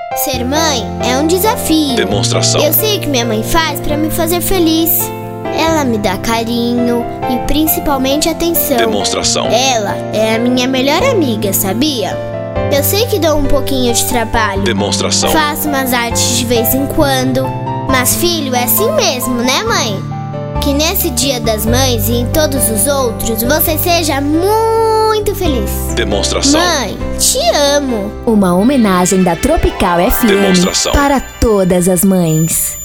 Ser mãe é um desafio. Demonstração. Eu sei o que minha mãe faz pra me fazer feliz. Ela me dá carinho e principalmente atenção. Demonstração. Ela é a minha melhor amiga, sabia? Eu sei que dou um pouquinho de trabalho. Demonstração. Faço umas artes de vez em quando. Mas filho, é assim mesmo, né, mãe? Que nesse Dia das Mães e em todos os outros, você seja muito feliz. Demonstração. Mãe, te amo. Uma homenagem da Tropical FM Demonstração. para todas as mães.